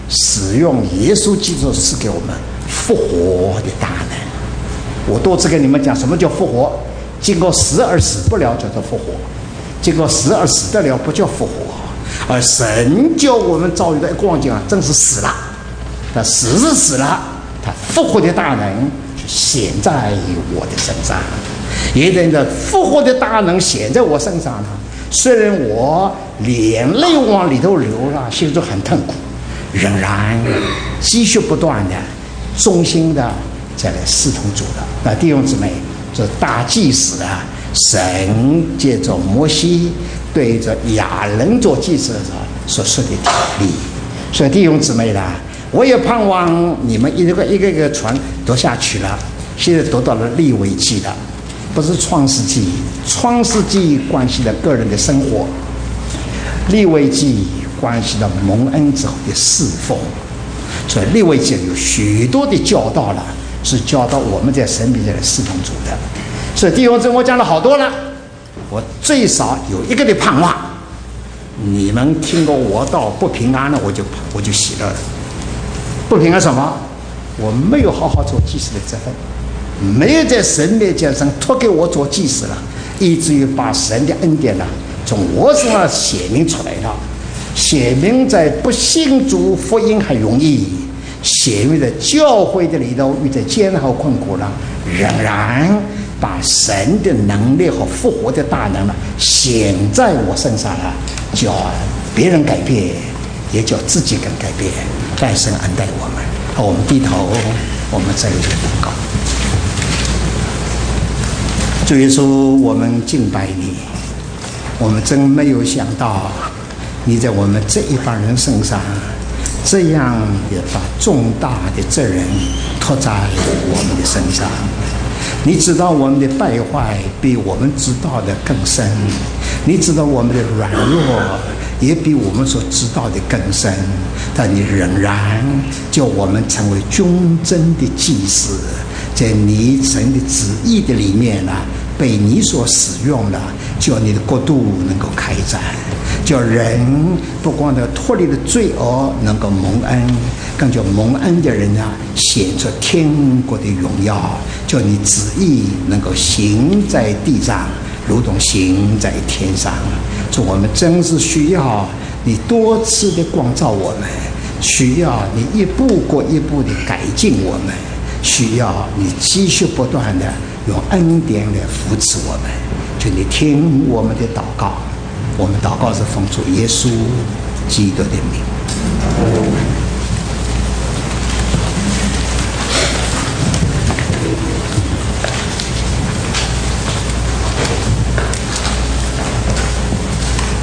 使用耶稣基督赐给我们复活的大能。我多次跟你们讲，什么叫复活？经过死而死不了叫做复活，经过死而死得了不叫复活。而神叫我们遭遇的光景正是死了，他死是死了，他复活的大能就显在我的身上。一定的复活的大能显在我身上呢，虽然我眼泪往里头流了，心中很痛苦，仍然继续不断的忠心的再来侍奉主的。那弟兄姊妹，这大祭司啊，神借着摩西对着亚伦做祭司的时候所说的条例。所以弟兄姊妹啦，我也盼望你们一个传读下去了，现在读到了利未记了，不是创世纪。创世纪关系到个人的生活，利未记关系到蒙恩之后的侍奉。所以利未记有许多的教导了，是教导我们在神面前来侍奉主的。所以弟兄姊妹，我讲了好多了，我最少有一个的盼望，你们听过我到不平安了，我就喜乐了。不平安什么？我没有好好做祭司的责任，没有在神面前上托给我做祭司了，以至于把神的恩典呢从我身上显明出来了。显明在不信主福音还容易，显明在教会的里头遇在艰难和困苦了，仍然把神的能力和复活的大能呢显在我身上了，叫别人改变，也叫自己更改变。但神恩待我们，我们低头，我们再一个祷告。主耶稣，我们敬拜你，我们真没有想到你在我们这一帮人身上这样的把重大的责任托在我们的身上。你知道我们的败坏比我们知道的更深，你知道我们的软弱也比我们所知道的更深，但你仍然叫我们成为忠贞的祭司，在你神的旨意的里面被你所使用了，叫你的国度能够开展，叫人不光的脱离了罪恶能够蒙恩，更叫蒙恩的人显出天国的荣耀，叫你旨意能够行在地上如同行在天上。说我们真是需要你多次的光照我们，需要你一步过一步的改进我们，需要你继续不断的用恩典来扶持我们。求你听我们的祷告，我们祷告是奉主耶稣基督的名。